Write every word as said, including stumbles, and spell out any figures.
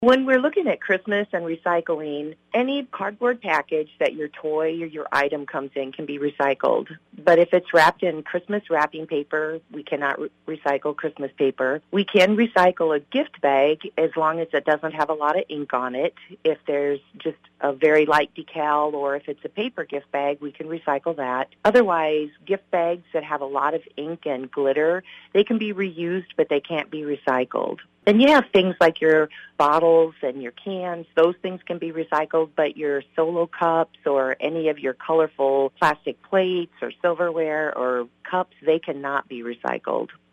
When we're looking at Christmas and recycling, any cardboard package that your toy or your item comes in can be recycled. But if it's wrapped in Christmas wrapping paper, we cannot re- recycle Christmas paper. We can recycle a gift bag as long as it doesn't have a lot of ink on it. If there's just a very light decal or if it's a paper gift bag, we can recycle that. Otherwise, gift bags that have a lot of ink and glitter, they can be reused, but they can't be recycled. Then you have things like your bottles and your cans. Those things can be recycled, but your Solo cups or any of your colorful plastic plates or silverware or cups, they cannot be recycled.